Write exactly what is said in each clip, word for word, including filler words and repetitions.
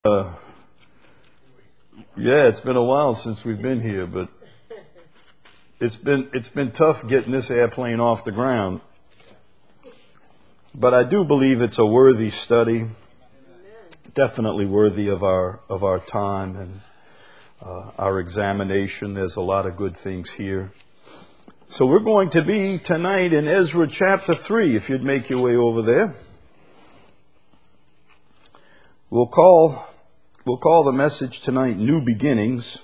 Uh, yeah, it's been a while since we've been here, but it's been it's been tough getting this airplane off the ground. But I do believe it's a worthy study, definitely worthy of our of our time and uh, our examination. There's a lot of good things here. So we're going to be tonight in Ezra chapter three, if you'd make your way over there. We'll call we'll call the message tonight New Beginnings.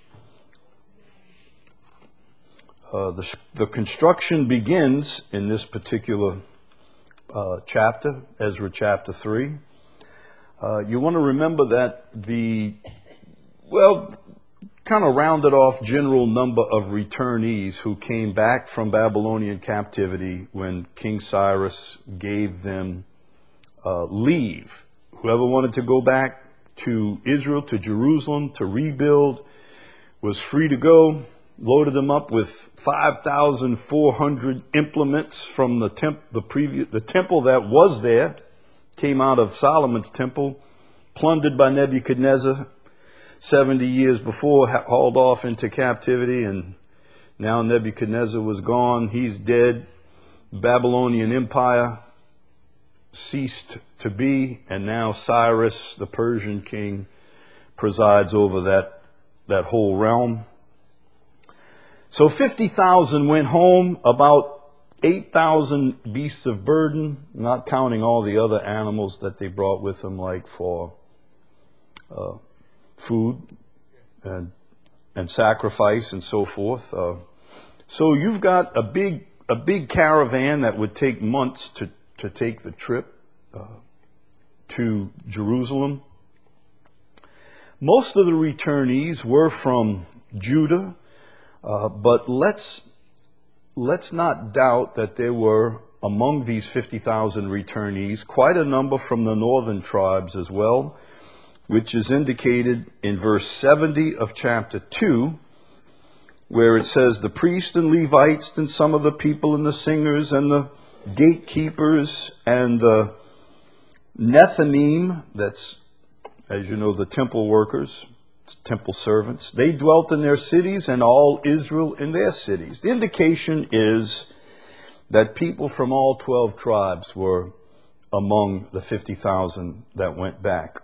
Uh, the, the construction begins in this particular uh, chapter, Ezra chapter three. Uh, you want to remember that the, well, kind of rounded off general number of returnees who came back from Babylonian captivity when King Cyrus gave them uh, leave. Whoever wanted to go back to Israel, to Jerusalem, to rebuild, was free to go. Loaded them up with five thousand four hundred implements from the temp, the previous, the temple that was there, came out of Solomon's temple, plundered by Nebuchadnezzar seventy years before, hauled off into captivity, and now Nebuchadnezzar was gone. He's dead. Babylonian Empire ceased to be, and now Cyrus, the Persian king, presides over that, that whole realm. So fifty thousand went home, about eight thousand beasts of burden, not counting all the other animals that they brought with them, like for uh, food and and sacrifice and so forth. Uh, so you've got a big a big caravan that would take months to, to take the trip uh, to Jerusalem. Most of the returnees were from Judah. Uh, but let's let's not doubt that there were, among these fifty thousand returnees, quite a number from the northern tribes as well, which is indicated in verse seventy of chapter two, where it says, the priests and Levites and some of the people and the singers and the gatekeepers and the Nethinim, that's, as you know, the temple workers, temple servants, they dwelt in their cities, and all Israel in their cities. The indication is that people from all twelve tribes were among the fifty thousand that went back.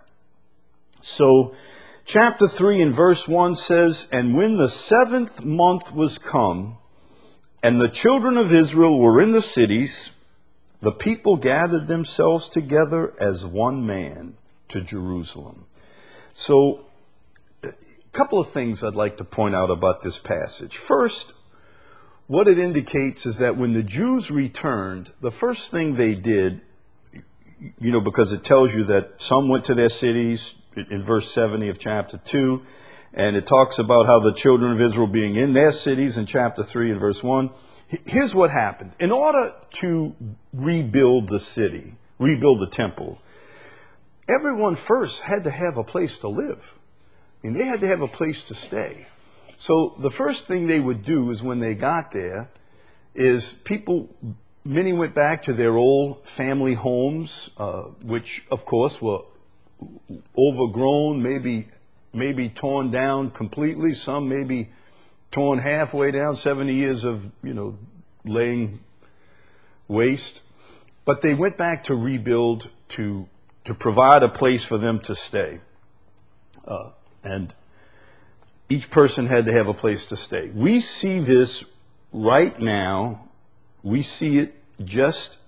So chapter three and verse one says, and when the seventh month was come, and the children of Israel were in the cities, the people gathered themselves together as one man to Jerusalem. So couple of things I'd like to point out about this passage. First, what it indicates is that when the Jews returned, the first thing they did, you know, because it tells you that some went to their cities in verse seventy of chapter two, and it talks about how the children of Israel being in their cities in chapter three and verse one. Here's what happened. In order to rebuild the city, rebuild the temple, everyone first had to have a place to live. I mean, they had to have a place to stay. So the first thing they would do is when they got there is people, many went back to their old family homes, uh, which of course were overgrown, maybe maybe torn down completely. Some maybe torn halfway down, seventy years of, you know, laying waste. But they went back to rebuild, to to provide a place for them to stay. Uh, And each person had to have a place to stay. We see this right now. We see it just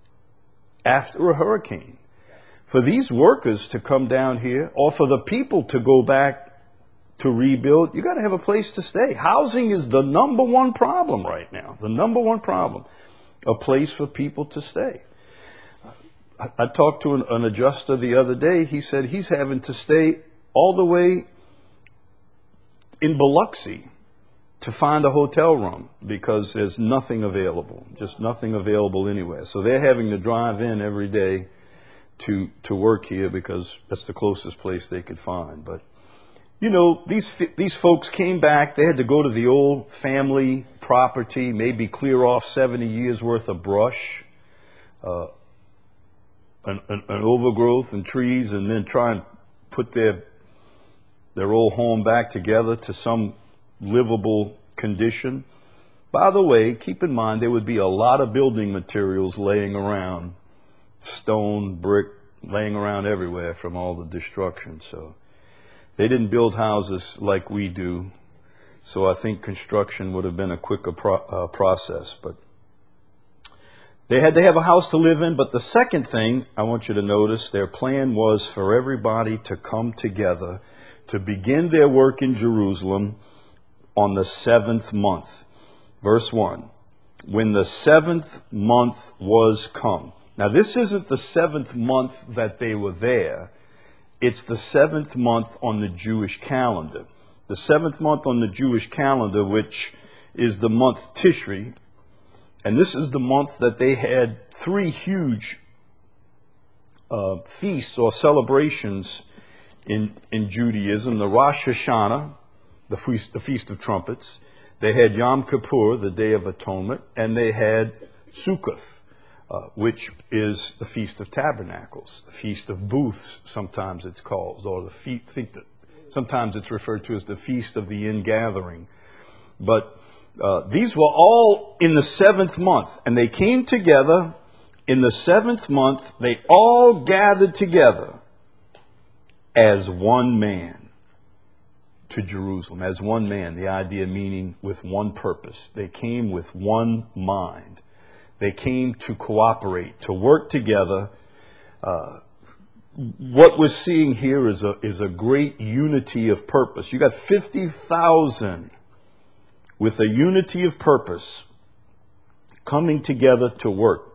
after a hurricane. For these workers to come down here, or for the people to go back to rebuild, you got to have a place to stay. Housing is the number one problem right now. The number one problem. A place for people to stay. I, I talked to an, an adjuster the other day. He said he's having to stay all the way in Biloxi to find a hotel room because there's nothing available, just nothing available anywhere. So they're having to drive in every day to to work here because that's the closest place they could find. But, you know, these these folks came back. They had to go to the old family property, maybe clear off seventy years worth of brush, uh, an, an, an overgrowth and trees, and then try and put their their old home back together to some livable condition. By the way, keep in mind there would be a lot of building materials laying around, stone, brick, laying around everywhere from all the destruction. So they didn't build houses like we do. So I think construction would have been a quicker pro- uh, process. But they had to have a house to live in. But the second thing I want you to notice, their plan was for everybody to come together to begin their work in Jerusalem on the seventh month. Verse one, when the seventh month was come. Now, this isn't the seventh month that they were there. It's the seventh month on the Jewish calendar. The seventh month on the Jewish calendar, which is the month Tishri. And this is the month that they had three huge uh, feasts or celebrations in, in Judaism. The Rosh Hashanah, the feast, the Feast of Trumpets. They had Yom Kippur, the Day of Atonement. And they had Sukkot, uh, which is the Feast of Tabernacles, the Feast of Booths, sometimes it's called, or the fe- think that sometimes it's referred to as the Feast of the Ingathering. But uh, these were all in the seventh month, and they came together in the seventh month. They all gathered together as one man to Jerusalem, as one man, the idea meaning with one purpose. They came with one mind. They came to cooperate, to work together. Uh, what we're seeing here is a, is a great unity of purpose. You got fifty thousand with a unity of purpose coming together to work.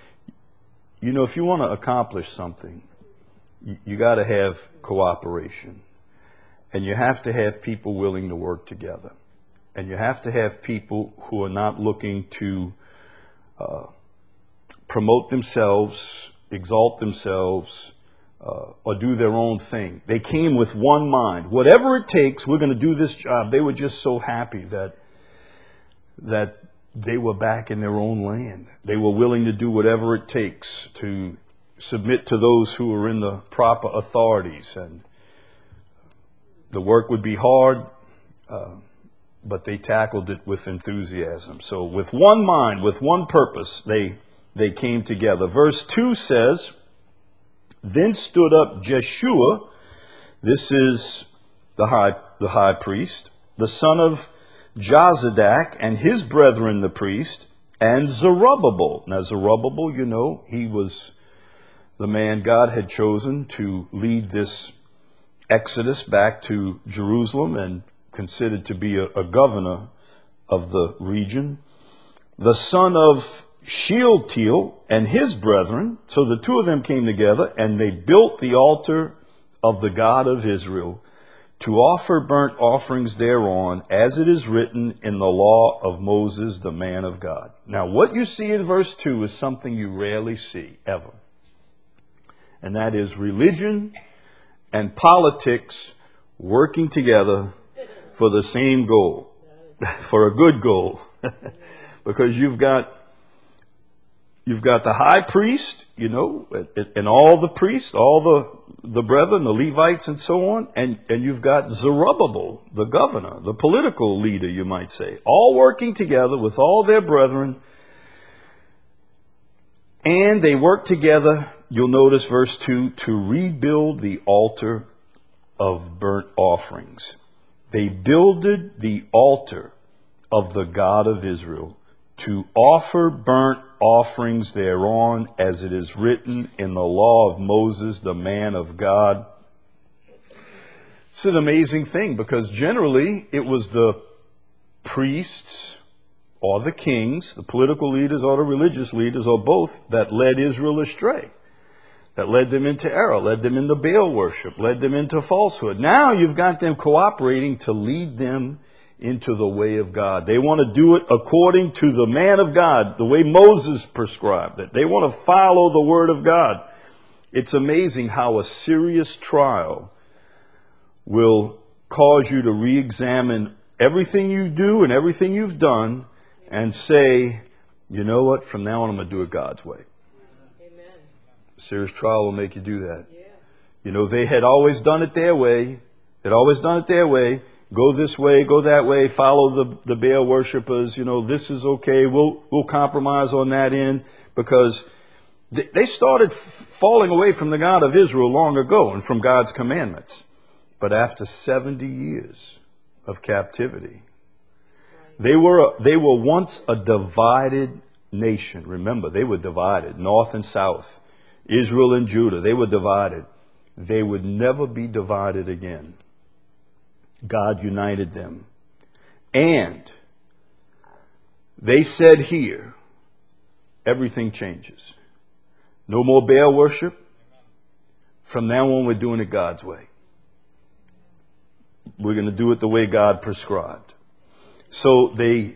You know, if you want to accomplish something, you, you got to have cooperation. And you have to have people willing to work together. And you have to have people who are not looking to uh, promote themselves, exalt themselves, uh, or do their own thing. They came with one mind. Whatever it takes, we're going to do this job. They were just so happy that that they were back in their own land. They were willing to do whatever it takes to submit to those who were in the proper authorities. And the work would be hard, uh, but they tackled it with enthusiasm. So with one mind, with one purpose, they they came together. Verse two says, then stood up Jeshua, this is the high, the high priest, the son of Jozadak, and his brethren the priest, and Zerubbabel. Now Zerubbabel, you know, he was the man God had chosen to lead this exodus back to Jerusalem and considered to be a, a governor of the region. The son of Shealtiel and his brethren. So the two of them came together and they built the altar of the God of Israel to offer burnt offerings thereon, as it is written in the law of Moses, the man of God. Now, what you see in verse two is something you rarely see, ever. And that is religion and politics working together for the same goal, for a good goal. Because you've got you've got the high priest, you know, and all the priests, all the the brethren, the Levites and so on, and, and you've got Zerubbabel, the governor, the political leader, you might say, all working together with all their brethren. And they work together, you'll notice verse two, to rebuild the altar of burnt offerings. They builded the altar of the God of Israel to offer burnt offerings thereon, as it is written in the law of Moses, the man of God. It's an amazing thing, because generally it was the priests or the kings, the political leaders or the religious leaders, or both, that led Israel astray, that led them into error, led them into Baal worship, led them into falsehood. Now you've got them cooperating to lead them into the way of God. They want to do it according to the man of God, the way Moses prescribed it. They want to follow the word of God. It's amazing how a serious trial will cause you to re-examine everything you do and everything you've done and say, you know what, from now on I'm going to do it God's way. Amen. Serious trial will make you do that. Yeah. You know, they had always done it their way. They'd always done it their way. Go this way, go that way, follow the, the Baal worshipers. You know, this is okay. We'll, we'll compromise on that end, because they, they started f- falling away from the God of Israel long ago and from God's commandments. But after seventy years of captivity, they were, they were once a divided nation. Remember, they were divided, north and south, Israel and Judah. They were divided. They would never be divided again. God united them. And they said here, everything changes. No more Baal worship. From now on, we're doing it God's way. We're going to do it the way God prescribed. So they,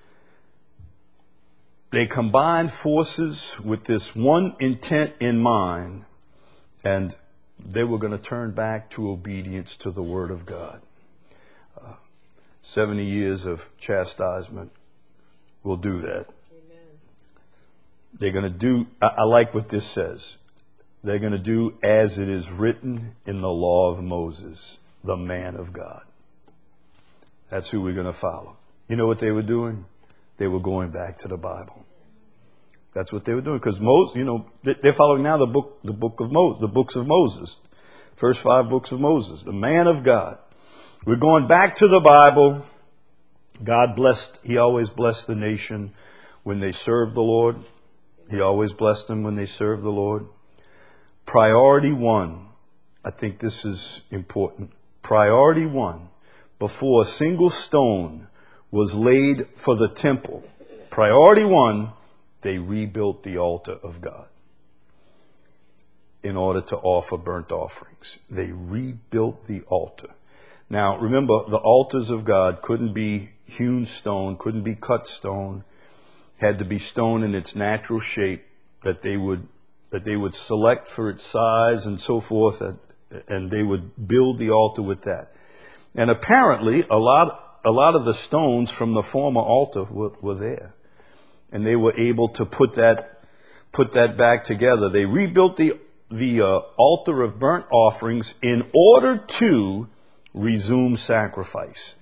they combined forces with this one intent in mind, and they were going to turn back to obedience to the Word of God. Uh, seventy years of chastisement will do that. Amen. They're going to do, I, I like what this says. They're going to do as it is written in the law of Moses, the man of God. That's who we're going to follow. You know what they were doing? They were going back to the Bible. That's what they were doing, because Moses, you know, they're following now the book, the book of Moses, the books of Moses, first five books of Moses, the man of God. We're going back to the Bible. God blessed, he always blessed the nation when they served the Lord. He always blessed them when they served the Lord. Priority one, I think this is important. Priority one, before a single stone was laid for the temple, priority one, they rebuilt the altar of God in order to offer burnt offerings. They rebuilt the altar. Now, remember, the altars of God couldn't be hewn stone, couldn't be cut stone, had to be stone in its natural shape that they would that they would select for its size and so forth, and they would build the altar with that. And apparently, a lot a lot of the stones from the former altar were, were there. And they were able to put that put that back together. They rebuilt the the uh, altar of burnt offerings in order to resume sacrifice.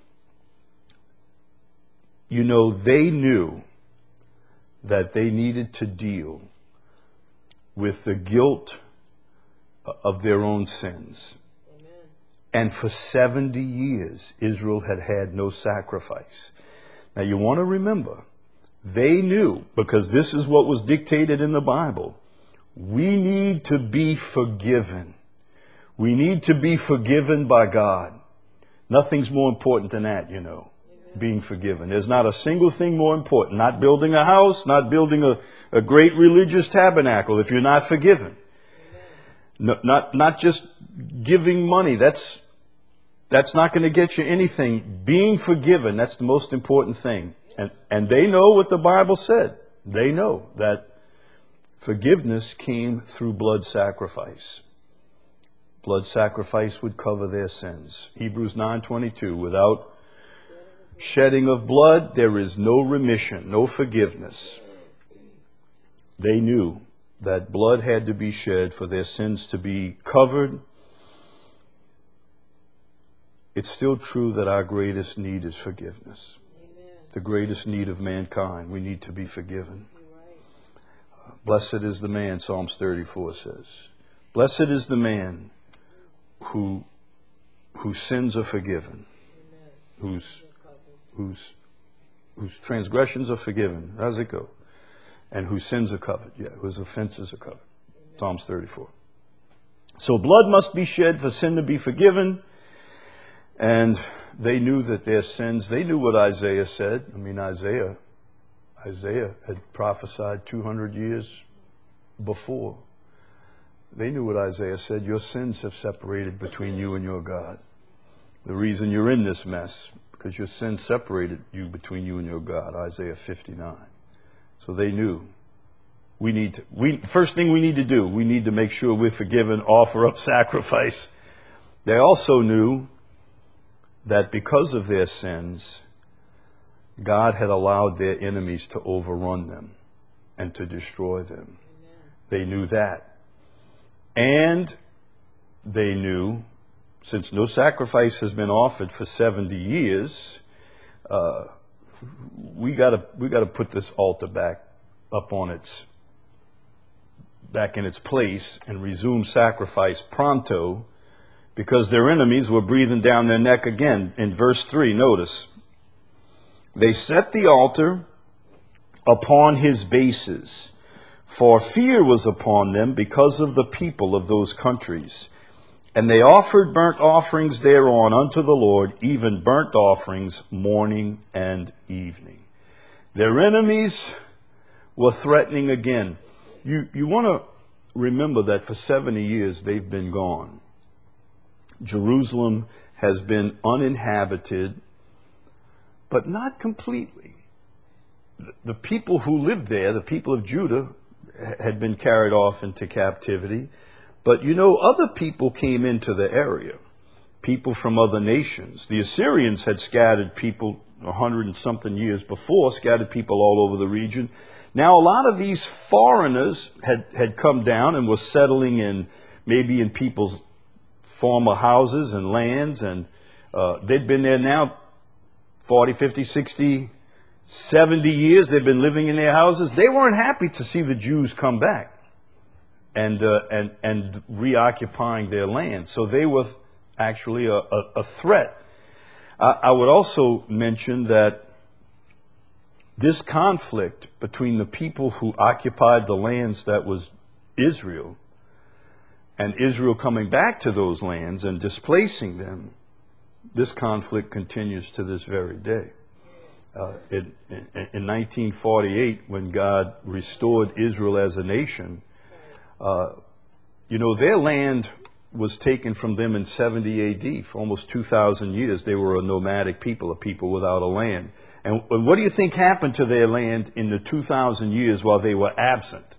You know, they knew that they needed to deal with the guilt of their own sins. Amen. And for seventy years, Israel had had no sacrifice. Now, you want to remember, they knew, because this is what was dictated in the Bible, we need to be forgiven. We need to be forgiven by God. Nothing's more important than that, you know, Amen. Being forgiven. There's not a single thing more important. Not building a house, not building a, a great religious tabernacle if you're not forgiven. No, not, not just giving money. That's, that's not going to get you anything. Being forgiven, that's the most important thing. And, and they know what the Bible said. They know that forgiveness came through blood sacrifice. Blood sacrifice would cover their sins. Hebrews nine twenty-two, without shedding of blood, there is no remission, no forgiveness. They knew that blood had to be shed for their sins to be covered. It's still true that our greatest need is forgiveness. Amen. The greatest need of mankind. We need to be forgiven. Right. Uh, blessed is the man, Psalms thirty-four says. Blessed is the man who whose sins are forgiven, Amen. whose whose whose transgressions are forgiven. How does it go? And whose sins are covered. Yeah, whose offenses are covered. Amen. Psalms thirty-four. So blood must be shed for sin to be forgiven. And they knew that their sins, they knew what Isaiah said. I mean, Isaiah, Isaiah had prophesied two hundred years before. They knew what Isaiah said. Your sins have separated between you and your God. The reason you're in this mess, because your sins separated you between you and your God. Isaiah fifty-nine. So they knew. We need to, we, first thing we need to do, we need to make sure we're forgiven, offer up sacrifice. They also knew that because of their sins, God had allowed their enemies to overrun them and to destroy them. Amen. They knew that. And they knew, since no sacrifice has been offered for seventy years, uh, we gotta we gotta put this altar back up on its back in its place and resume sacrifice pronto, because their enemies were breathing down their neck again. In verse three, notice, they set the altar upon his bases, for fear was upon them because of the people of those countries. And they offered burnt offerings thereon unto the Lord, even burnt offerings morning and evening. Their enemies were threatening again. You, you want to remember that for seventy years they've been gone. Jerusalem has been uninhabited, but not completely. The people who lived there, the people of Judah, had been carried off into captivity. But you know, other people came into the area, people from other nations. The Assyrians had scattered people a hundred and something years before, scattered people all over the region. Now, a lot of these foreigners had, had come down and were settling in, maybe in people's former houses and lands, and uh, they'd been there now forty, fifty, sixty, seventy years. They'd been living in their houses. They weren't happy to see the Jews come back and uh, and and reoccupying their land. So they were actually a, a, a threat. I, I would also mention that this conflict between the people who occupied the lands that was Israel and Israel coming back to those lands and displacing them, this conflict continues to this very day. Uh, it, in, in nineteen forty-eight, when God restored Israel as a nation, uh, you know, their land was taken from them in seventy A D. For almost two thousand years, they were a nomadic people, a people without a land. And, and what do you think happened to their land in the two thousand years while they were absent?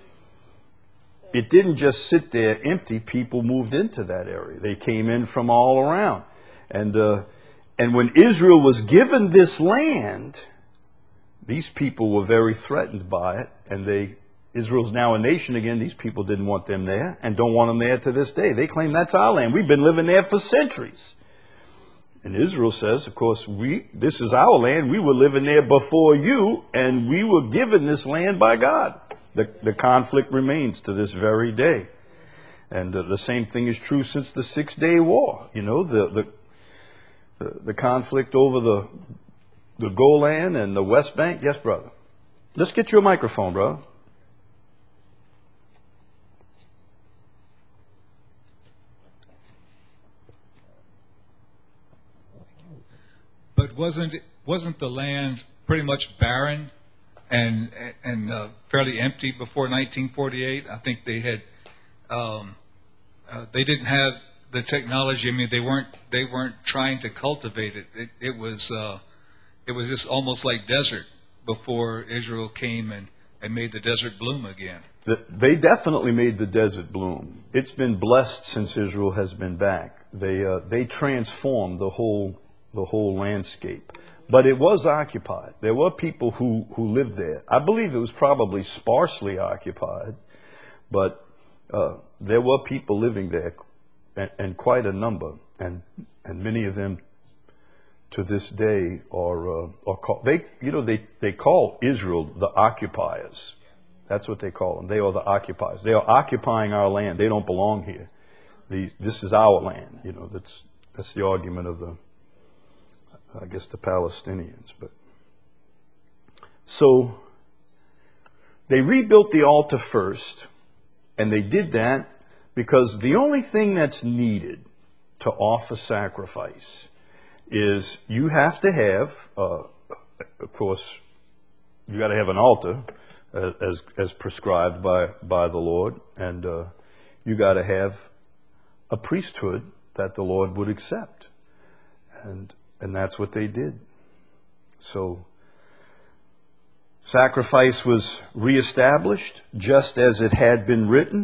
It didn't just sit there empty. People moved into that area. They came in from all around. And, uh, and when Israel was given this land, these people were very threatened by it. And they, Israel's now a nation again. These people didn't want them there and don't want them there to this day. They claim that's our land. We've been living there for centuries. And Israel says, of course, we, this is our land. We were living there before you, and we were given this land by God. The, the conflict remains to this very day. And uh, the same thing is true since the Six-Day War. You know, the, the, the, the conflict over the, the Golan and the West Bank. Yes, brother. Let's get you a microphone, brother. But wasn't wasn't the land pretty much barren and and uh, fairly empty before nineteen forty-eight? I think they had um, uh, they didn't have the technology. I mean, they weren't they weren't trying to cultivate it. It, it was uh, it was just almost like desert before Israel came and, and made the desert bloom again. They definitely made the desert bloom. It's been blessed since Israel has been back. They uh, they transformed the whole. the whole landscape. But it was occupied. There were people who, who lived there. I believe it was probably sparsely occupied, but uh, there were people living there, and, and quite a number. And and many of them to this day are, uh, are called, they, you know, they, they call Israel the occupiers. That's what they call them. They are the occupiers. They are occupying our land. They don't belong here. The, this is our land. You know, that's, that's the argument of the, I guess, the Palestinians. But so they rebuilt the altar first, and they did that because the only thing that's needed to offer sacrifice is you have to have, uh, of course, you got to have an altar uh, as as prescribed by by the Lord, and uh, you got to have a priesthood that the Lord would accept, and. And that's what they did. So sacrifice was reestablished just as it had been written.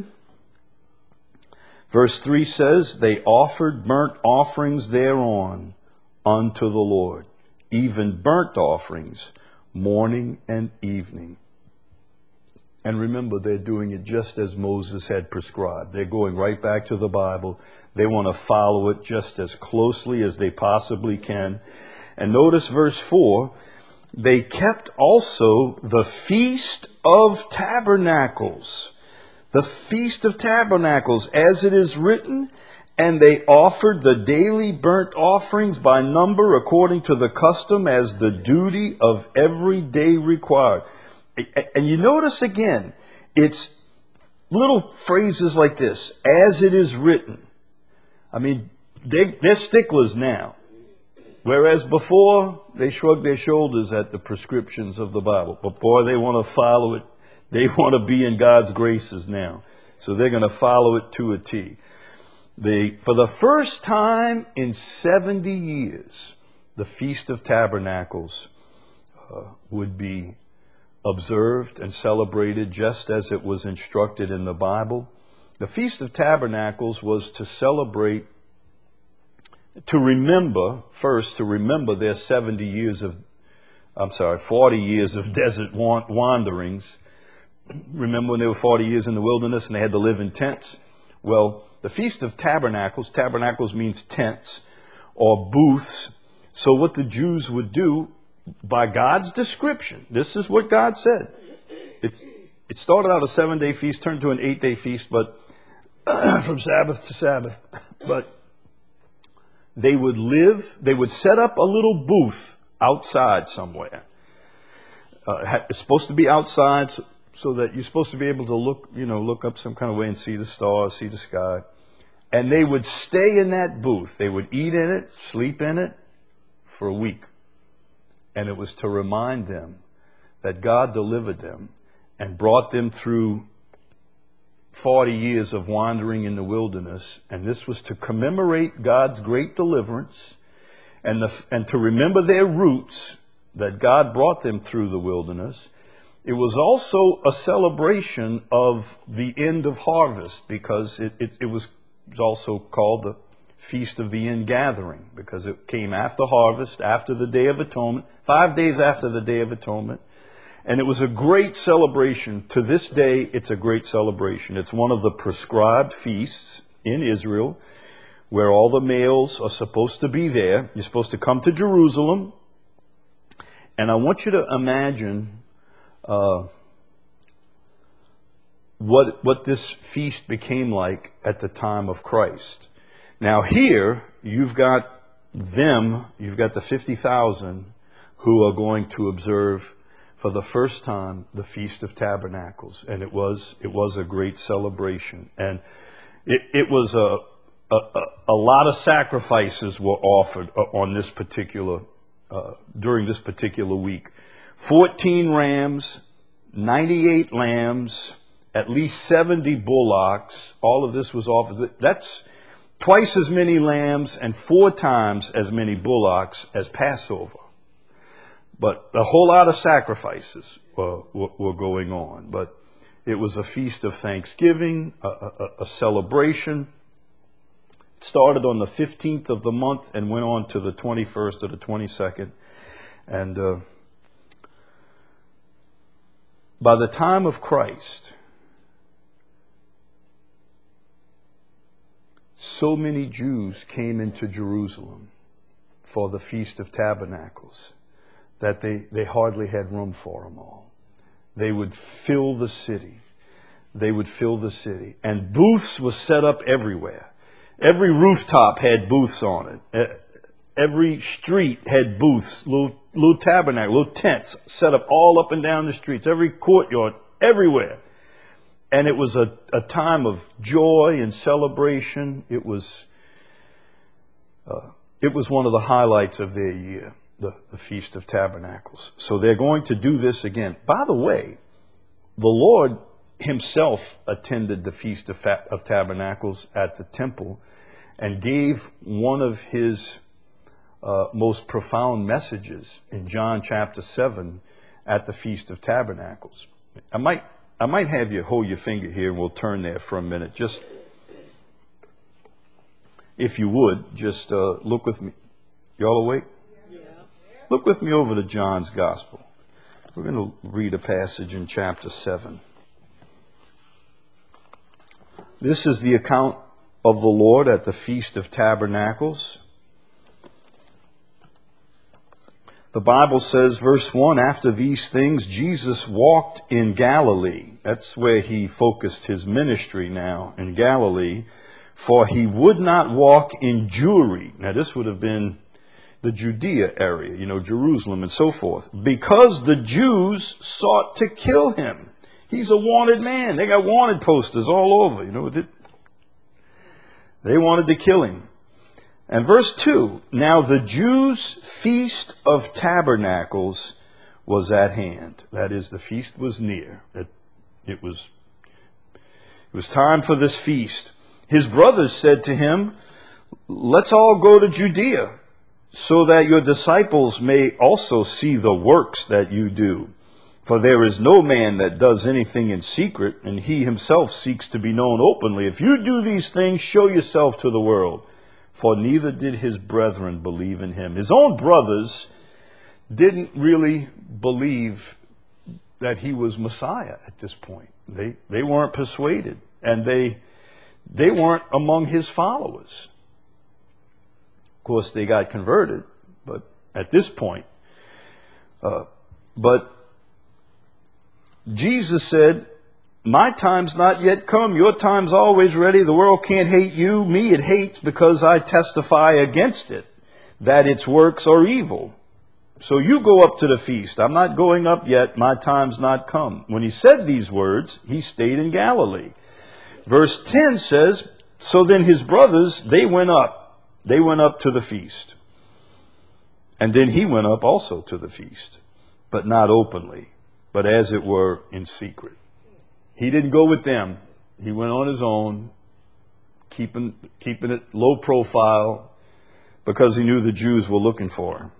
Verse three says, they offered burnt offerings thereon unto the Lord, even burnt offerings morning and evening. And remember, they're doing it just as Moses had prescribed. They're going right back to the Bible. They want to follow it just as closely as they possibly can. And notice verse four, they kept also the Feast of Tabernacles. The Feast of Tabernacles, as it is written, and they offered the daily burnt offerings by number according to the custom as the duty of every day required. And you notice again, it's little phrases like this, as it is written. I mean, they, they're sticklers now. Whereas before, they shrugged their shoulders at the prescriptions of the Bible. But boy, they want to follow it. They want to be in God's graces now. So they're going to follow it to a T. They, for the first time in seventy years, the Feast of Tabernacles uh, would be observed and celebrated just as it was instructed in the Bible. The Feast of Tabernacles was to celebrate, to remember, first to remember their seventy years of, I'm sorry, forty years of desert wanderings. Remember when they were forty years in the wilderness and they had to live in tents? Well, the Feast of Tabernacles, tabernacles means tents or booths. So what the Jews would do, by God's description, this is what God said. It's, it started out a seven-day feast, turned to an eight-day feast, but from Sabbath to Sabbath. But they would live, they would set up a little booth outside somewhere. Uh, it's supposed to be outside so, so that you're supposed to be able to look, you know, look up some kind of way and see the stars, see the sky. And they would stay in that booth. They would eat in it, sleep in it for a week. And it was to remind them that God delivered them and brought them through forty years of wandering in the wilderness. And this was to commemorate God's great deliverance and, the, and to remember their roots that God brought them through the wilderness. It was also a celebration of the end of harvest because it, it, it was also called the Feast of the Ingathering because it came after harvest, after the Day of Atonement, five days after the Day of Atonement. And it was a great celebration. To this day, it's a great celebration. It's one of the prescribed feasts in Israel where all the males are supposed to be there. You're supposed to come to Jerusalem. And I want you to imagine uh, what, what this feast became like at the time of Christ. Now here, you've got them, you've got the fifty thousand who are going to observe for the first time the Feast of Tabernacles. And it was it was a great celebration. And it, it was a, a, a lot of sacrifices were offered on this particular, uh, during this particular week. fourteen rams, ninety-eight lambs, at least seventy bullocks. All of this was offered. That's twice as many lambs and four times as many bullocks as Passover. But a whole lot of sacrifices uh, were, were going on. But it was a feast of thanksgiving, a, a, a celebration. It started on the fifteenth of the month and went on to the twenty-first or the twenty-second. And uh, by the time of Christ, so many Jews came into Jerusalem for the Feast of Tabernacles that they, they hardly had room for them all. They would fill the city. They would fill the city. And booths were set up everywhere. Every rooftop had booths on it. Every street had booths, little, little tabernacle, little tents set up all up and down the streets. Every courtyard, everywhere. And it was a, a time of joy and celebration. It was, uh, it was one of the highlights of their year, the, the Feast of Tabernacles. So they're going to do this again. By the way, the Lord himself attended the Feast of, of Tabernacles at the temple and gave one of his uh, most profound messages in John chapter seven at the Feast of Tabernacles. I might I might have you hold your finger here and we'll turn there for a minute. Just, if you would, just uh, look with me. Y'all awake? Yeah. Look with me over to John's Gospel. We're going to read a passage in chapter seven. This is the account of the Lord at the Feast of Tabernacles. The Bible says, verse one, after these things, Jesus walked in Galilee. That's where he focused his ministry now, in Galilee. For he would not walk in Jewry. Now this would have been the Judea area, you know, Jerusalem and so forth. Because the Jews sought to kill him. He's a wanted man. They got wanted posters all over, you know. They wanted to kill him. And verse two, now the Jews' feast of tabernacles was at hand. That is, the feast was near. It, it was, it was time for this feast. His brothers said to him, let's all go to Judea, so that your disciples may also see the works that you do. For there is no man that does anything in secret, and he himself seeks to be known openly. If you do these things, show yourself to the world. For neither did his brethren believe in him. His own brothers didn't really believe that he was Messiah at this point. They they weren't persuaded, and they they weren't among his followers. Of course, they got converted, but at this point, uh, but Jesus said, my time's not yet come. Your time's always ready. The world can't hate you. Me it hates because I testify against it, that its works are evil. So you go up to the feast. I'm not going up yet. My time's not come. When he said these words, he stayed in Galilee. Verse ten says, so then his brothers, they went up. They went up to the feast. And then he went up also to the feast, but not openly, but as it were in secret. He didn't go with them. He went on his own, keeping, keeping it low profile because he knew the Jews were looking for him.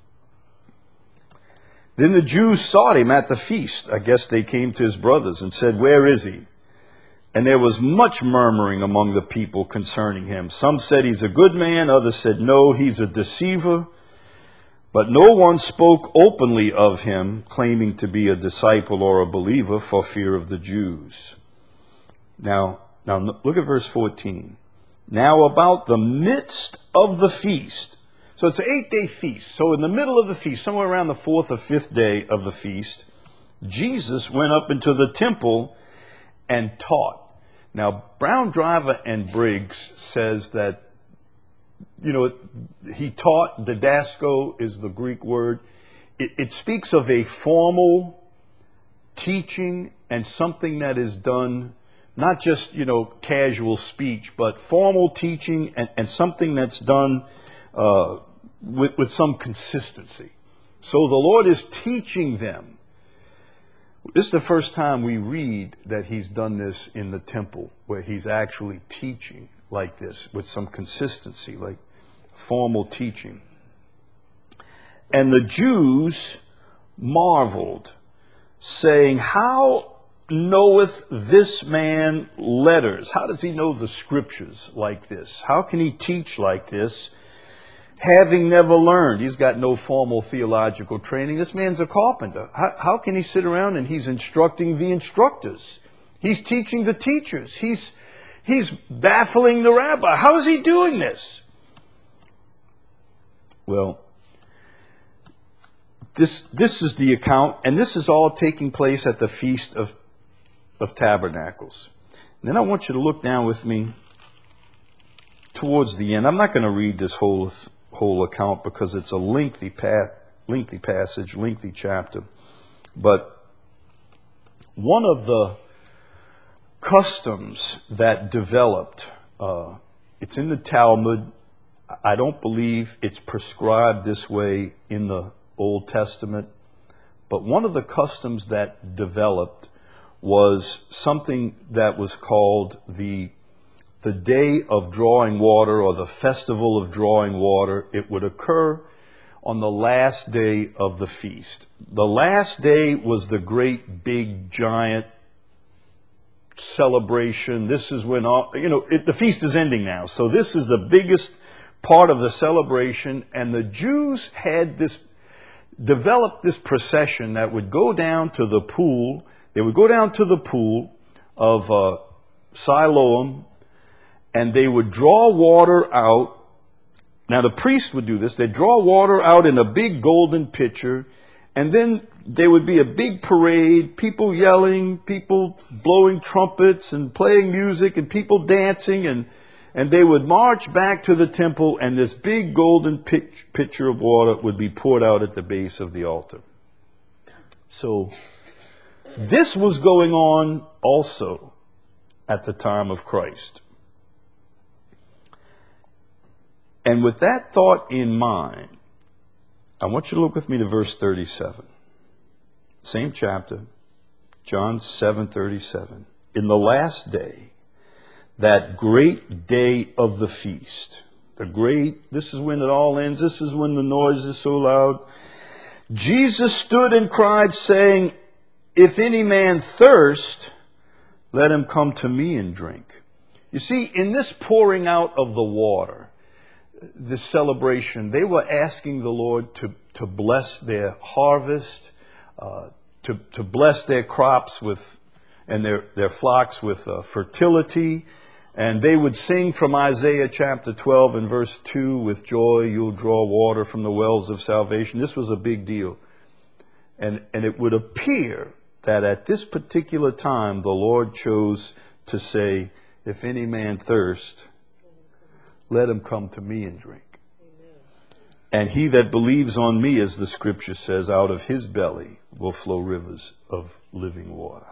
Then the Jews sought him at the feast. I guess they came to his brothers and said, where is he? And there was much murmuring among the people concerning him. Some said he's a good man. Others said, no, he's a deceiver. But no one spoke openly of him, claiming to be a disciple or a believer for fear of the Jews. Now, now look at verse fourteen. Now about the midst of the feast. So it's an eight-day feast. So in the middle of the feast, somewhere around the fourth or fifth day of the feast, Jesus went up into the temple and taught. Now, Brown, Driver, and Briggs says that, you know, he taught, didasko is the Greek word. It, it speaks of a formal teaching and something that is done, not just, you know, casual speech, but formal teaching and, and something that's done uh, with, with some consistency. So the Lord is teaching them. This is the first time we read that he's done this in the temple, where he's actually teaching like this with some consistency, like formal teaching. And the Jews marveled, saying, how knoweth this man letters? How does he know the scriptures like this? How can he teach like this, having never learned? He's got no formal theological training. This man's a carpenter. How, how can he sit around and he's instructing the instructors? He's teaching the teachers. He's, he's baffling the rabbi. How is he doing this? Well, this, this is the account, and this is all taking place at the Feast of, of Tabernacles. And then I want you to look down with me towards the end. I'm not going to read this whole whole account because it's a lengthy pa- lengthy passage, lengthy chapter. But one of the customs that developed, uh, it's in the Talmud. I don't believe it's prescribed this way in the Old Testament. But one of the customs that developed was something that was called the the day of drawing water, or the festival of drawing water. It would occur on the last day of the feast. The last day was the great big giant celebration. This is when all, you know, it, the feast is ending now. So this is the biggest part of the celebration. And the Jews had this, developed this procession that would go down to the pool. They would go down to the pool of, uh, Siloam, and they would draw water out. Now the priest would do this. They'd draw water out in a big golden pitcher, and then there would be a big parade, people yelling, people blowing trumpets and playing music and people dancing, and and they would march back to the temple, and this big golden pitch, pitcher of water would be poured out at the base of the altar. So this was going on also at the time of Christ. And with that thought in mind, I want you to look with me to verse thirty-seven. Same chapter, John seven thirty-seven. In the last day, that great day of the feast, the great, this is when it all ends, this is when the noise is so loud. Jesus stood and cried, saying, if any man thirst, let him come to me and drink. You see, in this pouring out of the water, this celebration, they were asking the Lord to, to bless their harvest, uh, to, to bless their crops with, and their, their flocks with uh, fertility. And they would sing from Isaiah chapter twelve and verse two, with joy you'll draw water from the wells of salvation. This was a big deal. And, and it would appear that at this particular time, the Lord chose to say, if any man thirst, let him come to me and drink. Amen. And he that believes on me, as the scripture says, out of his belly will flow rivers of living water.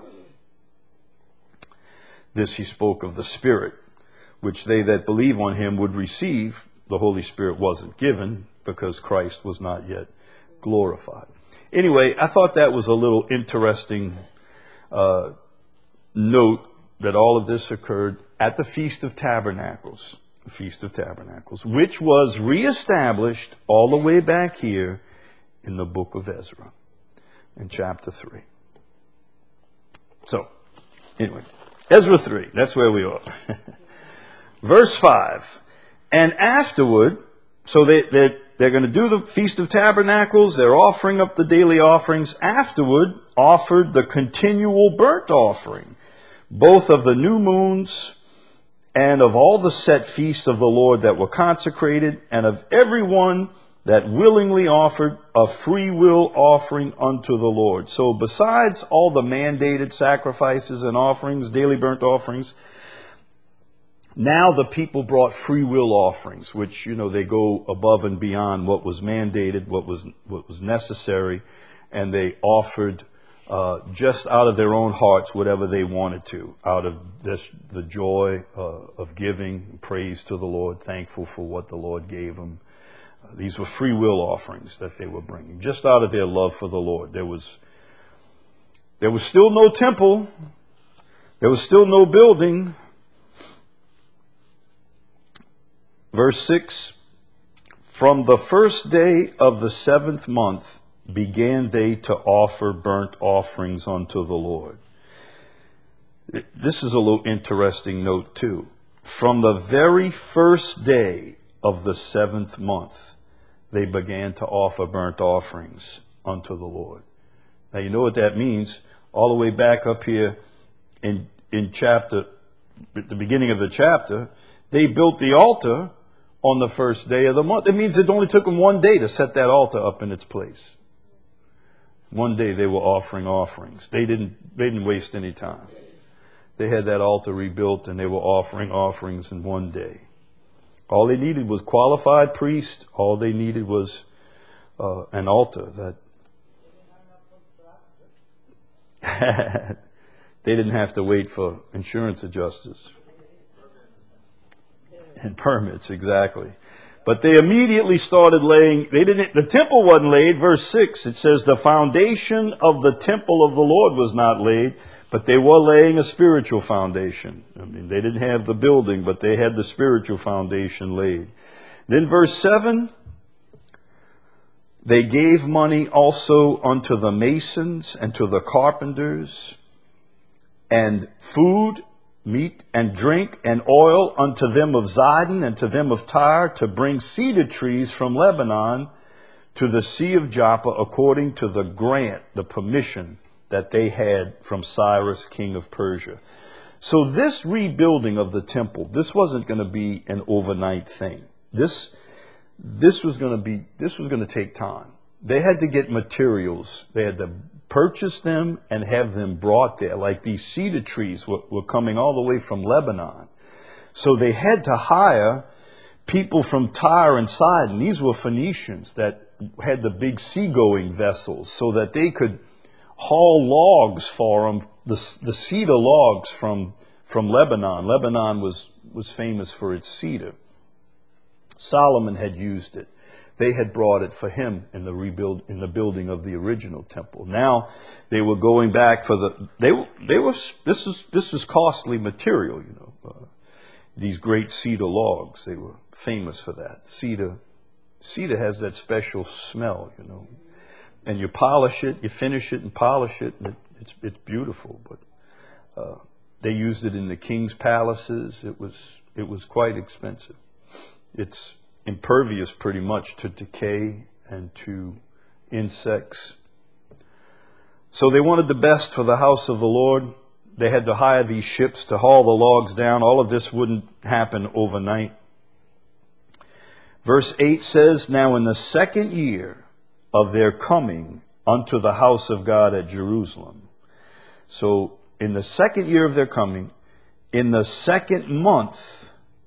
This he spoke of the Spirit, which they that believe on him would receive. The Holy Spirit wasn't given because Christ was not yet glorified. Anyway, I thought that was a little interesting uh, note that all of this occurred at the Feast of Tabernacles. The Feast of Tabernacles, which was reestablished all the way back here in the book of Ezra, in chapter three. So, anyway, Ezra three, that's where we are. Verse five, and afterward, so they, they're, they're going to do the Feast of Tabernacles, they're offering up the daily offerings. Afterward, offered the continual burnt offering, both of the new moons and of all the set feasts of the Lord that were consecrated, and of everyone that willingly offered a free will offering unto the Lord. So besides all the mandated sacrifices and offerings, daily burnt offerings, now the people brought free will offerings, which, you know, they go above and beyond what was mandated, what was what was necessary, and they offered Uh, just out of their own hearts, whatever they wanted to, out of this, the joy uh, of giving praise to the Lord, thankful for what the Lord gave them. Uh, these were free will offerings that they were bringing, just out of their love for the Lord. There was, there was still no temple. There was still no building. Verse six, from the first day of the seventh month, began they to offer burnt offerings unto the Lord. This is a little interesting note too. From the very first day of the seventh month, they began to offer burnt offerings unto the Lord. Now you know what that means. All the way back up here in, in chapter, at the beginning of the chapter, they built the altar on the first day of the month. It means it only took them one day to set that altar up in its place. One day they were offering offerings. They didn't, they didn't waste any time. They had that altar rebuilt and they were offering offerings in one day. All they needed was qualified priest. All they needed was uh, an altar. That they didn't have to wait for insurance adjusters. And permits, exactly. But they immediately started laying, they didn't, the temple wasn't laid. Verse six, it says the foundation of the temple of the Lord was not laid, but they were laying a spiritual foundation. I mean, they didn't have the building, but they had the spiritual foundation laid. Then verse seven, they gave money also unto the masons and to the carpenters, and food, meat and drink and oil unto them of Zidon and to them of Tyre, to bring cedar trees from Lebanon to the Sea of Joppa, according to the grant, the permission that they had from Cyrus, king of Persia. So this rebuilding of the temple, this wasn't going to be an overnight thing. This, this was going to be, this was going to take time. They had to get materials. They had to purchase them and have them brought there. Like these cedar trees were, were coming all the way from Lebanon. So they had to hire people from Tyre and Sidon. These were Phoenicians that had the big seagoing vessels so that they could haul logs for them, the, the cedar logs from, from Lebanon. Lebanon was, was famous for its cedar. Solomon had used it. They had brought it for him in the rebuild, in the building of the original temple. Now they were going back for the, they, they were, this is, this is costly material, you know. Uh, these great cedar logs, they were famous for that. Cedar, cedar has that special smell, you know. And you polish it, you finish it and polish it, and it, it's, it's beautiful. But uh, they used it in the king's palaces. It was, it was quite expensive. It's impervious pretty much to decay and to insects. So they wanted the best for the house of the Lord. They had to hire these ships to haul the logs down. All of this wouldn't happen overnight. Verse eight says, now in the second year of their coming unto the house of God at Jerusalem. So in the second year of their coming, in the second month,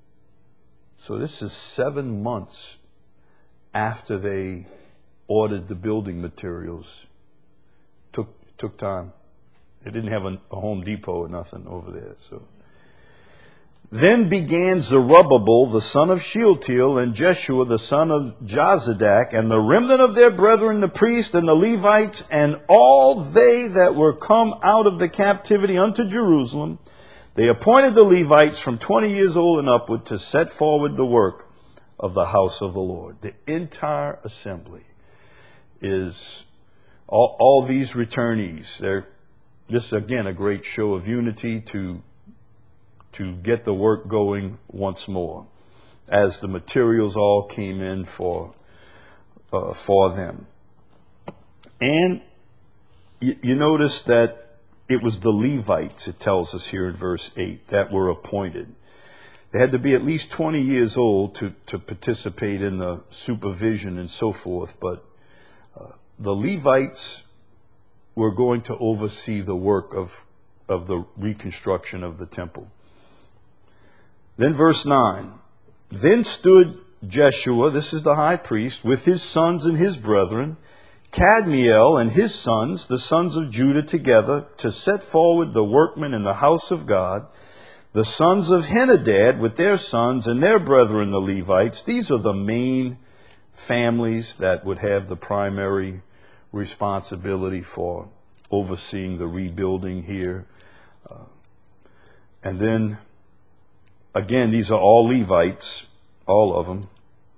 so this is seven months after they ordered the building materials. Took took time. They didn't have a, a Home Depot or nothing over there. So then began Zerubbabel the son of Shealtiel and Jeshua the son of Jozadak and the remnant of their brethren the priests and the Levites and all they that were come out of the captivity unto Jerusalem. They appointed the Levites from twenty years old and upward to set forward the work of the house of the Lord. The entire assembly is all, all these returnees. They're, this is again a great show of unity to, to get the work going once more as the materials all came in for, uh, for them. And you, you notice that it was the Levites, it tells us here in verse eight, that were appointed. They had to be at least twenty years old to, to participate in the supervision and so forth. But uh, the Levites were going to oversee the work of, of the reconstruction of the temple. Then verse nine, then stood Jeshua, this is the high priest, with his sons and his brethren, Kadmiel and his sons, the sons of Judah, together to set forward the workmen in the house of God, the sons of Henadad with their sons and their brethren, the Levites. These are the main families that would have the primary responsibility for overseeing the rebuilding here. Uh, and then, again, these are all Levites, all of them.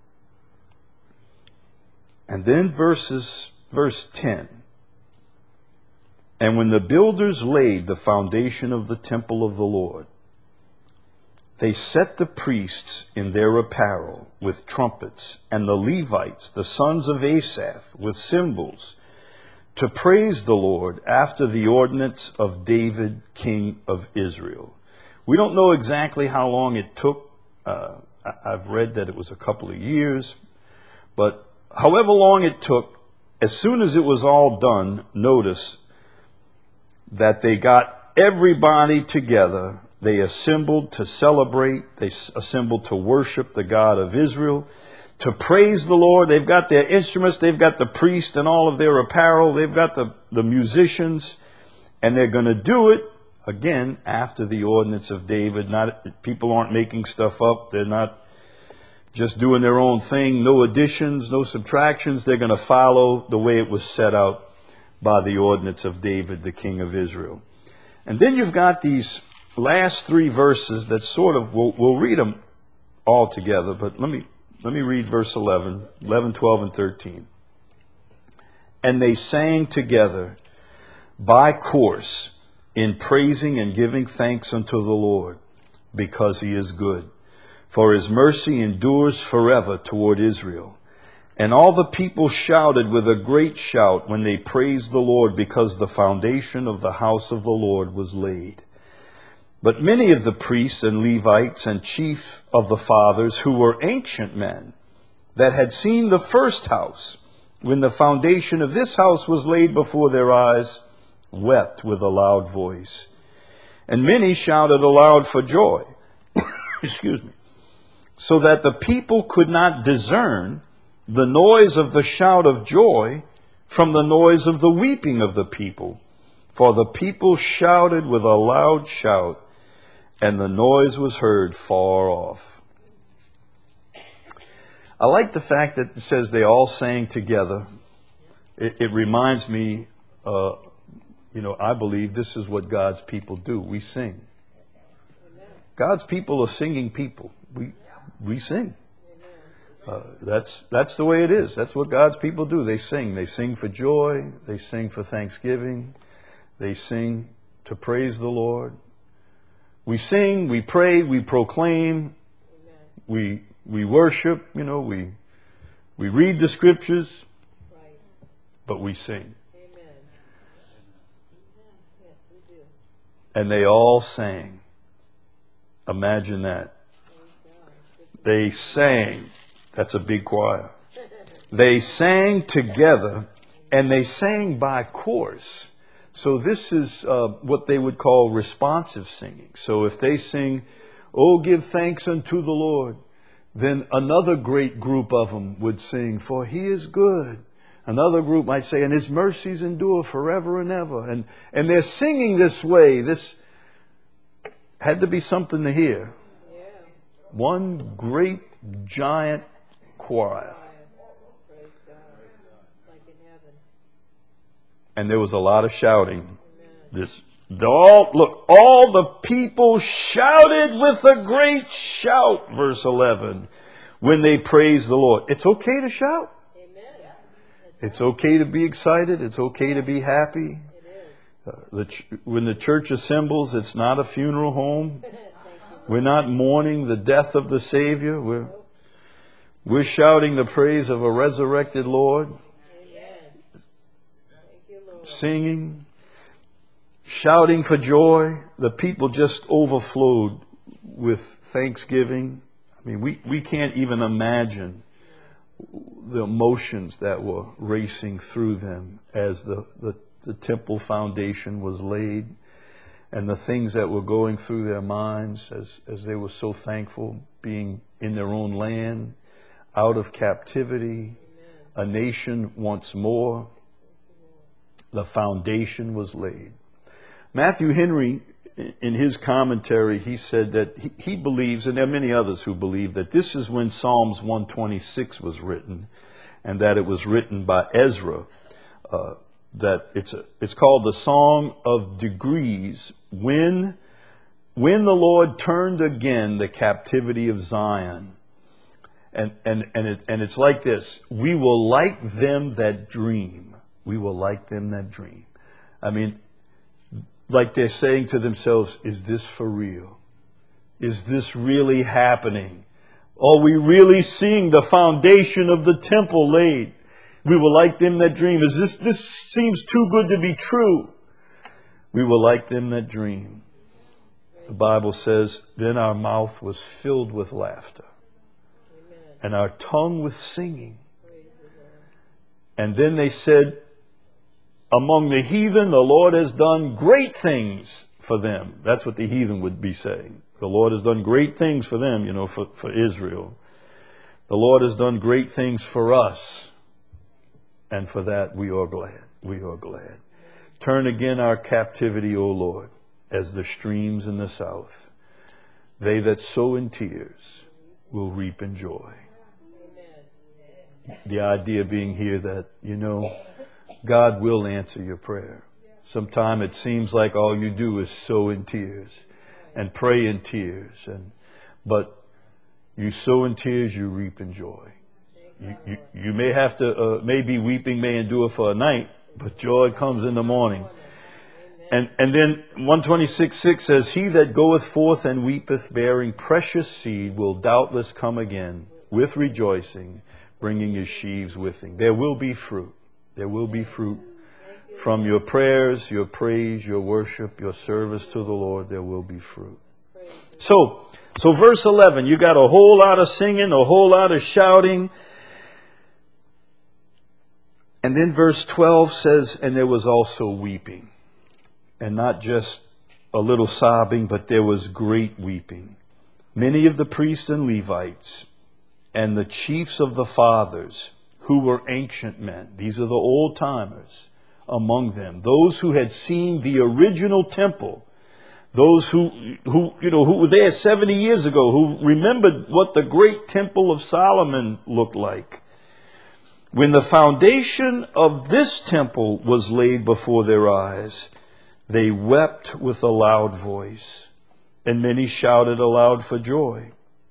And then verses... Verse ten, and when the builders laid the foundation of the temple of the Lord, they set the priests in their apparel with trumpets, and the Levites, the sons of Asaph, with cymbals, to praise the Lord after the ordinance of David, king of Israel. We don't know exactly how long it took. Uh, I've read that it was a couple of years, but however long it took, as soon as it was all done, notice that they got everybody together. They assembled to celebrate. They assembled to worship the God of Israel, to praise the Lord. They've got their instruments. They've got the priest and all of their apparel. They've got the, the musicians. And they're going to do it, again, after the ordinance of David. Not, people aren't making stuff up. They're not just doing their own thing, no additions, no subtractions. They're going to follow the way it was set out by the ordinance of David, the king of Israel. And then you've got these last three verses that sort of, we'll, we'll read them all together, but let me, let me read verse eleven, eleven, twelve, and thirteen. And they sang together by course in praising and giving thanks unto the Lord, because he is good. For his mercy endures forever toward Israel. And all the people shouted with a great shout when they praised the Lord, because the foundation of the house of the Lord was laid. But many of the priests and Levites and chief of the fathers, who were ancient men, that had seen the first house, when the foundation of this house was laid before their eyes, wept with a loud voice. And many shouted aloud for joy, excuse me, so that the people could not discern the noise of the shout of joy from the noise of the weeping of the people. For the people shouted with a loud shout, and the noise was heard far off. I like the fact that it says they all sang together. It, it reminds me, uh, you know, I believe this is what God's people do. We sing. God's people are singing people. We we sing. Uh, that's that's the way it is. That's what God's people do. They sing. They sing for joy. They sing for thanksgiving. They sing to praise the Lord. We sing, we pray, we proclaim, we we worship, you know, we we read the scriptures, but we sing. And they all sang. Imagine that. They sang. That's a big choir. They sang together, and they sang by chorus. So this is uh, what they would call responsive singing. So if they sing, "Oh, give thanks unto the Lord," then another great group of them would sing, "For he is good." Another group might say, "And his mercies endure forever and ever." And and they're singing this way. This had to be something to hear. Yeah. One great giant choir. And there was a lot of shouting. This, the, all, look, all the people shouted with a great shout, verse eleven, when they praised the Lord. It's okay to shout. It's okay to be excited. It's okay to be happy. Uh, the ch- when the church assembles, it's not a funeral home. We're not mourning the death of the Savior. We're, we're shouting the praise of a resurrected Lord. Singing, shouting for joy. The people just overflowed with thanksgiving. I mean, we, we can't even imagine the emotions that were racing through them as the, the, the temple foundation was laid, and the things that were going through their minds as, as they were so thankful, being in their own land, out of captivity, a nation once more. The foundation was laid. Matthew Henry, in his commentary, he said that he, he believes, and there are many others who believe, that this is when Psalms one twenty-six was written, and that it was written by Ezra. Uh, that it's a, it's called the Song of Degrees, when when the Lord turned again the captivity of Zion. And and and it, and it's like this: we will like them that dream. We will like them that dream. I mean, like they're saying to themselves, is this for real? Is this really happening? Are we really seeing the foundation of the temple laid? We will like them that dream. Is this, this seems too good to be true. We will like them that dream. The Bible says, then our mouth was filled with laughter, and our tongue with singing. And then they said, among the heathen, the Lord has done great things for them. That's what the heathen would be saying. The Lord has done great things for them, you know, for, for Israel. The Lord has done great things for us. And for that we are glad. We are glad. Turn again our captivity, O Lord, as the streams in the south. They that sow in tears will reap in joy. The idea being here that, you know, God will answer your prayer. Sometimes it seems like all you do is sow in tears and pray in tears, and but you sow in tears, you reap in joy. You, you, you may have to, uh, maybe weeping may endure for a night, but joy comes in the morning. And and then one twenty-six six says, he that goeth forth and weepeth, bearing precious seed, will doubtless come again with rejoicing, bringing his sheaves with him. There will be fruit. There will be fruit From your prayers, your praise, your worship, your service to the Lord, there will be fruit. So, so verse eleven, you got a whole lot of singing, a whole lot of shouting. And then verse twelve says, and there was also weeping. And not just a little sobbing, but there was great weeping. Many of the priests and Levites and the chiefs of the fathers, who were ancient men, these are the old timers among them, those who had seen the original temple, those who, who, you know, who were there seventy years ago, who remembered what the great temple of Solomon looked like. When the foundation of this temple was laid before their eyes, they wept with a loud voice, and many shouted aloud for joy.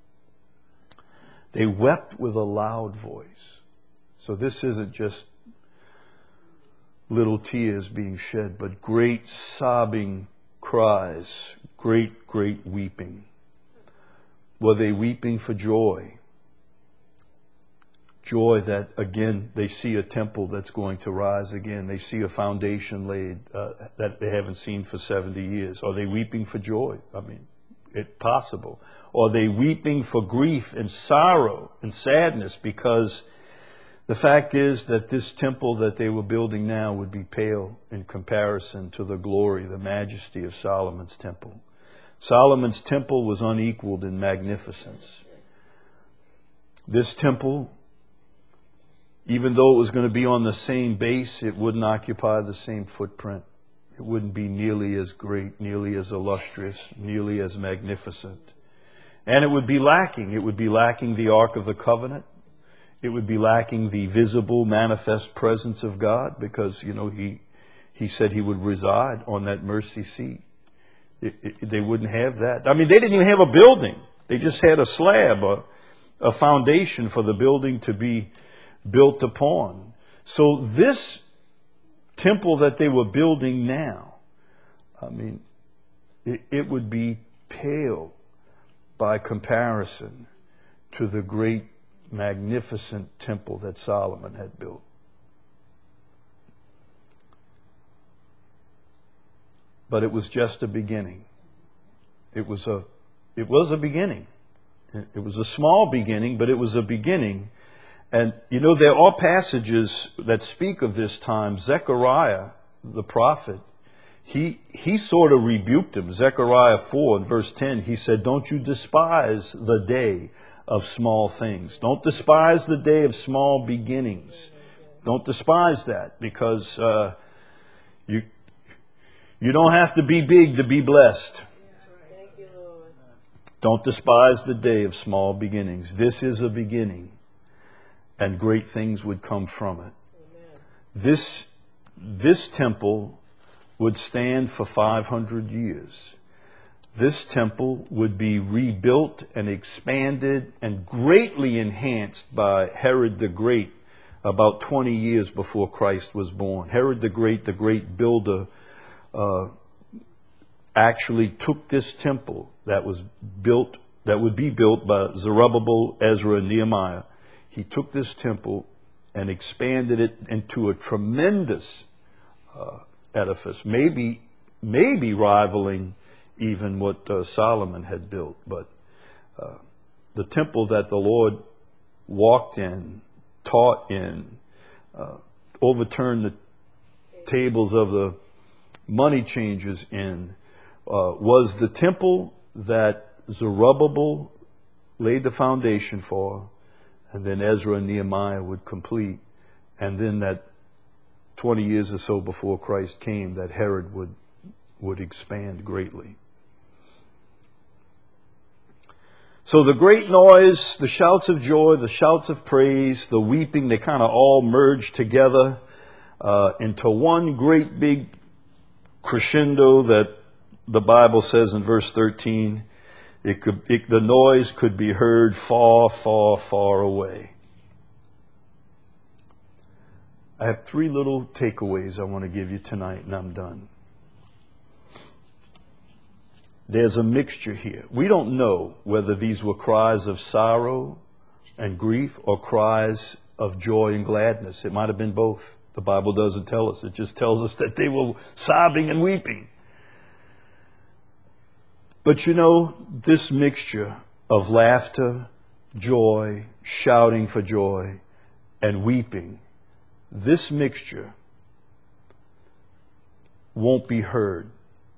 They wept with a loud voice. So this isn't just little tears being shed, but great sobbing cries, great, great weeping. Were they weeping for joy? Joy that, again, they see a temple that's going to rise again. They see a foundation laid uh, that they haven't seen for seventy years. Are they weeping for joy? I mean, it's possible. Are they weeping for grief and sorrow and sadness because the fact is that this temple that they were building now would be pale in comparison to the glory, the majesty of Solomon's temple. Solomon's temple was unequaled in magnificence. This temple, even though it was going to be on the same base, it wouldn't occupy the same footprint. It wouldn't be nearly as great, nearly as illustrious, nearly as magnificent. And it would be lacking. It would be lacking the Ark of the Covenant. It would be lacking the visible, manifest presence of God because, you know, he he said he would reside on that mercy seat. It, it, they wouldn't have that. I mean, they didn't even have a building. They just had a slab, a, a foundation for the building to be built upon. So this temple that they were building now, I mean, it, it would be pale by comparison to the great magnificent temple that Solomon had built. But it was just a beginning. It was a it was a beginning. It was a small beginning, but it was a beginning. And you know, there are passages that speak of this time. Zechariah, the prophet, he he sort of rebuked him. Zechariah four and verse ten, he said, "Don't you despise the day of small things. Don't despise the day of small beginnings. Don't despise that because uh, you you don't have to be big to be blessed. Don't despise the day of small beginnings. This is a beginning, and great things would come from it. This this temple would stand for five hundred years. This temple would be rebuilt and expanded and greatly enhanced by Herod the Great about twenty years before Christ was born. Herod the Great, the great builder, uh, actually took this temple that was built, that would be built by Zerubbabel, Ezra, and Nehemiah. He took this temple and expanded it into a tremendous uh, edifice, maybe, maybe rivaling even what uh, Solomon had built. But uh, the temple that the Lord walked in, taught in, uh, overturned the tables of the money changers in, uh, was the temple that Zerubbabel laid the foundation for, and then Ezra and Nehemiah would complete, and then that twenty years or so before Christ came, that Herod would would expand greatly. So the great noise, the shouts of joy, the shouts of praise, the weeping, they kind of all merge together uh, into one great big crescendo that the Bible says in verse thirteen, it could, it, the noise could be heard far, far, far away. I have three little takeaways I want to give you tonight, and I'm done. There's a mixture here. We don't know whether these were cries of sorrow and grief or cries of joy and gladness. It might have been both. The Bible doesn't tell us. It just tells us that they were sobbing and weeping. But you know, this mixture of laughter, joy, shouting for joy, and weeping, this mixture won't be heard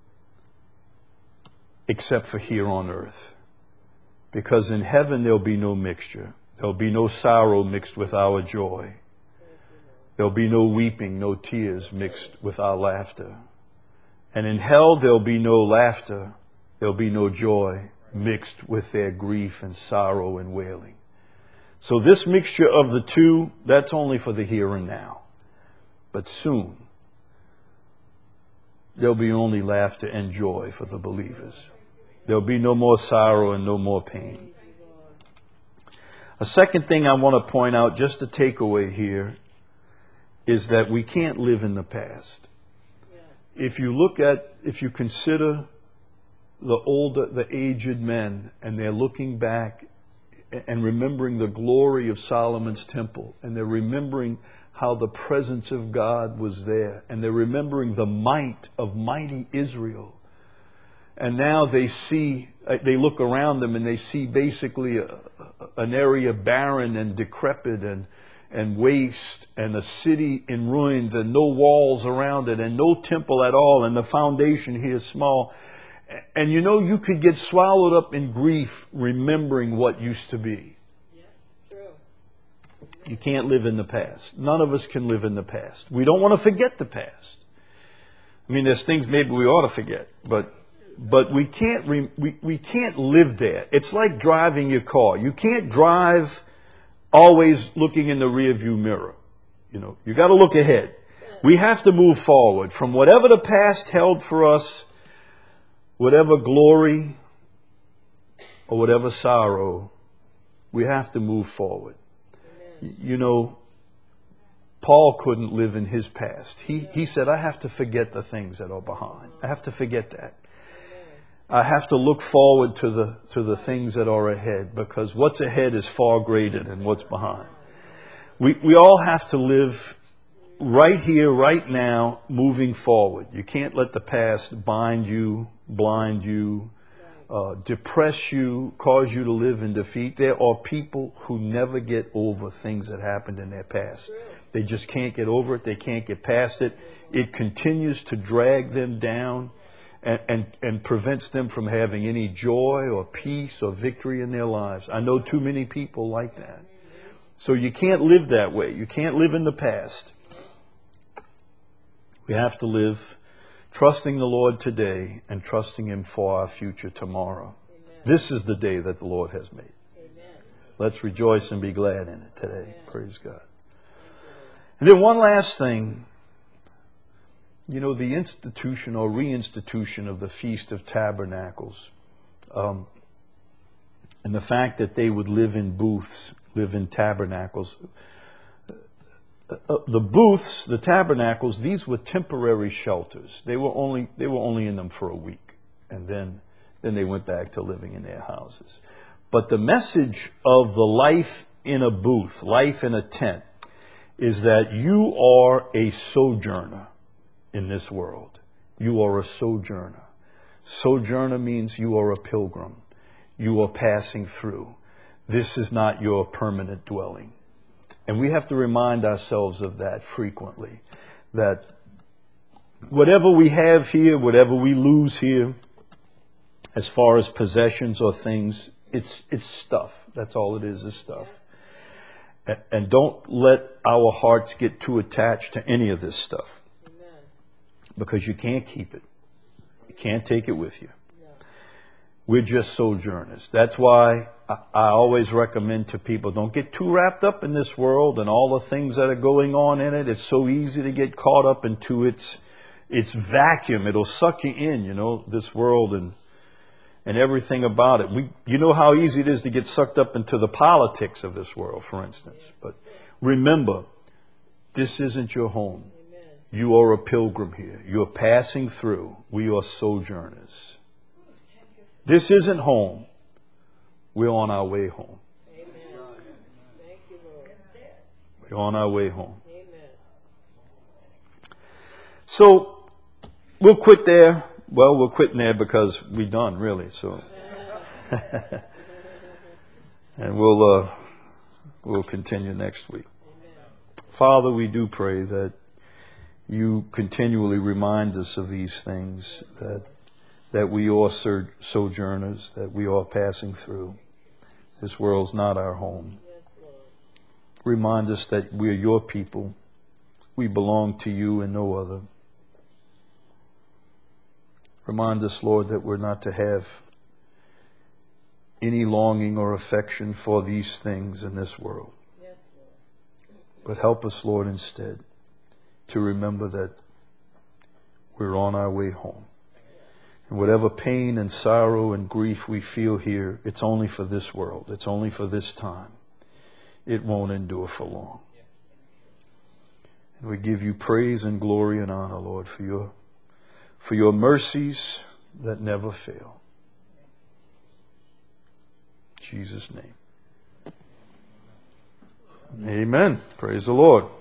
except for here on earth. Because in heaven there'll be no mixture. There'll be no sorrow mixed with our joy. There'll be no weeping, no tears mixed with our laughter. And in hell there'll be no laughter. There'll be no joy mixed with their grief and sorrow and wailing. So this mixture of the two, that's only for the here and now. But soon, there'll be only laughter and joy for the believers. There'll be no more sorrow and no more pain. A second thing I want to point out, just a takeaway here, is that we can't live in the past. If you look at, if you consider the older, the aged men, and they're looking back and remembering the glory of Solomon's temple, and they're remembering how the presence of God was there, and they're remembering the might of mighty Israel. And now they see, they look around them and they see basically a, an area barren and decrepit and, and waste, and a city in ruins and no walls around it and no temple at all, and the foundation here is small. And you know, you could get swallowed up in grief remembering what used to be. Yeah, true. You can't live in the past. None of us can live in the past. We don't want to forget the past. I mean, there's things maybe we ought to forget, but but we can't re, we, we can't live there. It's like driving your car. You can't drive always looking in the rearview mirror. You know, you got to look ahead. We have to move forward from whatever the past held for us. Whatever glory or whatever sorrow, we have to move forward. Amen. You know, Paul couldn't live in his past. He, he said, I have to forget the things that are behind. I have to forget that. I have to look forward to the, to the things that are ahead, because what's ahead is far greater than what's behind. We, we all have to live right here, right now, moving forward. You can't let the past bind you, blind you, uh, depress you, cause you to live in defeat. There are people who never get over things that happened in their past. They just can't get over it. They can't get past it. It continues to drag them down and, and, and prevents them from having any joy or peace or victory in their lives. I know too many people like that. So you can't live that way. You can't live in the past. We have to live trusting the Lord today and trusting Him for our future tomorrow. Amen. This is the day that the Lord has made. Amen. Let's rejoice and be glad in it today. Amen. Praise God. And then one last thing. You know, the institution or reinstitution of the Feast of Tabernacles, um, and the fact that they would live in booths, live in tabernacles. Uh, the booths, the tabernacles, these were temporary shelters. They were only they were only in them for a week, and then then they went back to living in their houses. But the message of the life in a booth, life in a tent, is that you are a sojourner in this world. You are a sojourner. Sojourner means you are a pilgrim. You are passing through. This is not your permanent dwelling. And we have to remind ourselves of that frequently, that whatever we have here, whatever we lose here, as far as possessions or things, it's it's stuff. That's all it is, is stuff. And, and don't let our hearts get too attached to any of this stuff. Amen. Because you can't keep it. You can't take it with you. No. We're just sojourners. That's why I always recommend to people, don't get too wrapped up in this world and all the things that are going on in it. It's so easy to get caught up into its its vacuum. It'll suck you in, you know, this world and and everything about it. We, you know how easy it is to get sucked up into the politics of this world, for instance. But remember, this isn't your home. You are a pilgrim here. You are passing through. We are sojourners. This isn't home. We're on our way home. Amen. Thank you, Lord. We're on our way home. Amen. So we'll quit there. Well, we're quitting there because we're done, really. So, and we'll uh, we'll continue next week. Father, we do pray that you continually remind us of these things, that that we are sojourners, that we are passing through. This world's not our home. Remind us that we are your people. We belong to you and no other. Remind us, Lord, that we're not to have any longing or affection for these things in this world. But help us, Lord, instead to remember that we're on our way home. And whatever pain and sorrow and grief we feel here, it's only for this world. It's only for this time. It won't endure for long. And we give you praise and glory and honor, Lord, for your, for your mercies that never fail. In Jesus' name. Amen. Praise the Lord.